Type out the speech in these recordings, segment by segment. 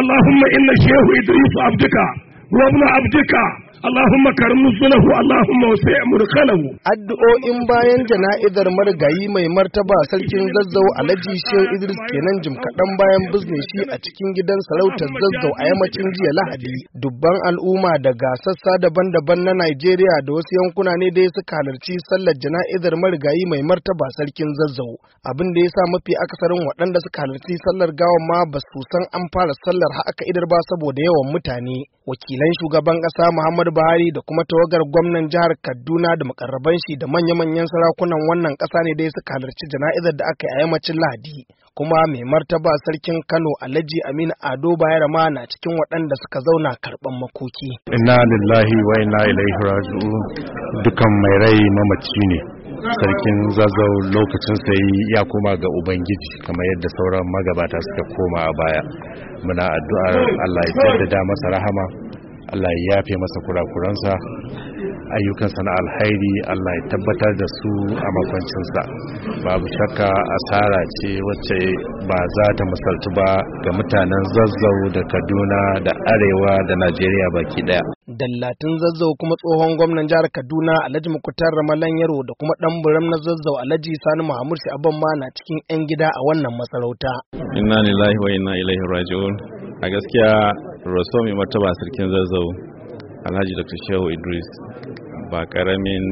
اللهم إن الشيخ إدريس عبدك وابن عبدك Allahumma karim nuzulahu Allahumma wasi' murkhalahu. Addu'o'in bayan jana'izar marigayi mai martaba sarkin Zazzau Alhaji Shehu Idris kenan jim kaɗan bayan bizne shi a cikin gidan sarautar Zazzau a yammacin jiya Lahadi. Dubban al'umma daga sassa daban-daban na Najeriya da wasu yankuna ne dai suka halarci sallar jana'izar marigayi mai martaba sarkin Zazzau. Abin da ya sa mafi akasarin waɗanda suka halarci sallar gawan ma ba su san an fara sallar har aka idar ba saboda yawan mutane. Wakilan shugaban ƙasa Muhammadu Buhari da kuma tawagar gwamnan jihar Kaduna da makarraban shi da manya-manyan sarakunan wannan ƙasa ne dai suka halarci jana'izar da aka yi a yammacin Lahadi. Kuma mai martaba sarkin Kano Alhaji Aminu Ado Bayero ma na cikin waɗanda suka zauna karɓan makoki. Inna lillahi wa inna ilaihi raji'un. Dukan mai rai mamaci ne. Sarkin Zazzau lokacin sai ya koma ga Ubangiji kamar yadda sauran magabata suka koma a baya. Muna addu'ar Allah ya jaddada masa rahama, Allah ya yafe masa kurakuransa, ayyukansa na alhairi Allah ya tabbatar da su a makwancinsa. Babu shakka asara ce wacce ba za ta misaltu ba ga mutanen Zazzau da Kaduna da Arewa da Najeriya baki daya. Dallatin Zazzau kuma tsohon gwamnan jihar Kaduna Alhaji Muktar Ramalan Yaro da kuma dan buram na Zazzau Alhaji Sani Muhammad Sha'aban ma na cikin 'yan gida a wannan masarauta. Inna lillahi wa inna ilaihi raji'un. A gaskiya Raso mai martaba sarkin Zazzau Alhaji Dr. Shehu Idris ba karamin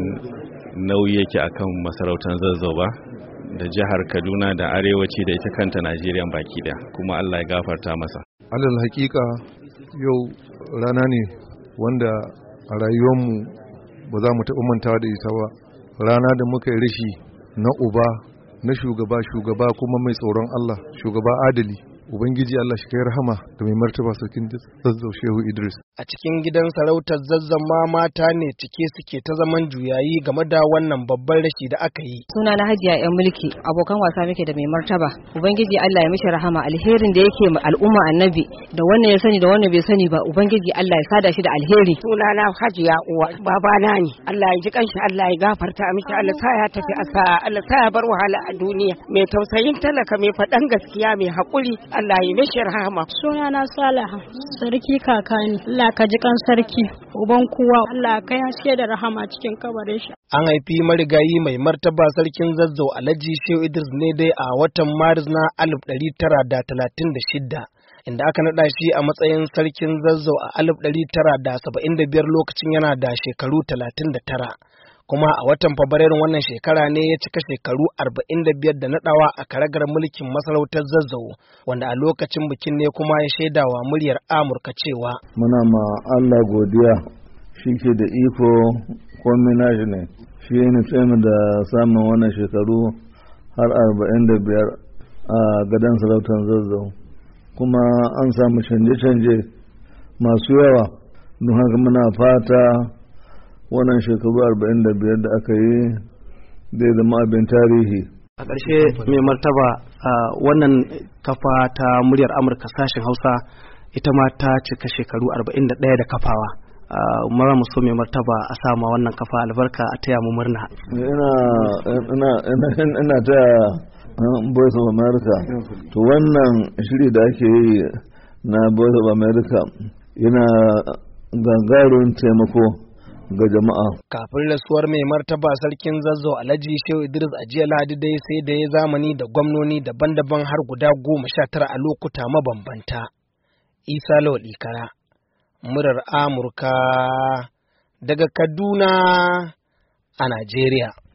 nauyi yake akan masarautar Zazzau ba da jihar Kaduna da arewaci da ita kanta Najeriya baki daya, kuma Allah ya gafarta masa. Alal hakika yau rana ne wanda a rayuwarmu ba za mu taɓa mantawa da ita ba. Rana da muka yi rashi na uba, na shugaba kuma mai tsoron Allah, shugaba adali. Ubangiji Allah shi kai rahama da mai martaba sarkin Zazzau Shehu Idris. A cikin gidan sarautar Zazzau ma mata ne cike suke ta zaman juyayi game da wannan babban rashi da aka yi. Suna na Hajiya yan mulki, abokan wasa muke da mai martaba. Ubangiji Allah ya mishi rahama, alherin da yake ma al'umma annabi da wannan ya sani da wannan bai sani ba, Ubangiji Allah ya sada shi da alheri. Suna na Hajiya uwa babana ne. Allah ya ji kanshi, Allah ya gafarta mishi, Allah sa ya tafi asa, Allah sa ya bar wahala a duniya. Mai tausayin talaka, mai faɗan gaskiya, mai haƙuri. Allah ya mishi rahama. Suna na Salaha, sarki kakani. Allah ka ji kan sarki, uban kowa. Allah ka haske da rahama cikin kabarin shi. An haifi marigayi mai martaba sarkin Zazzau Alhaji Shehu Idris ne dai a watan Maris na 1936. Inda aka naɗa shi a matsayin sarkin Zazzau a 1975 lokacin yana da shekaru 39. Kuma a watan Fabrairun wannan shekara ne ya cika shekaru 45 da naɗawa a karagar mulkin masarautar Zazzau, wanda a lokacin bikin ne kuma ya shaidawa muryar Amurka cewa muna ma Allah godiya, shi ke da iko komai nashi ne, shi ne tsaye da samun wannan shekaru har 45 a gadon sarautar Zazzau, kuma an samu canje-canje masu yawa, don haka muna fata wannan shekaru 45 da aka yi zai zama abin tarihi. A ƙarshe mai martaba wannan kafa ta muryar Amurka sashen Hausa ita ma ta cika shekaru 41 da kafawa. Mara mu so mai martaba a sama wannan kafa albarka a taya mu murna. Ina taya Voice of America. To wannan shiri da ake yi na Voice of America yana gagarumin taimako ga jama'a. Kafin rasuwar mai martaba sarkin Zazzau Alhaji Shehu Idris a jiya Lahadi dai sai da ya zamani da gwamnoni daban-daban har guda 19 a lokuta mabambanta. Isa Lawal Ikara, murar Amurka daga Kaduna a Najeriya.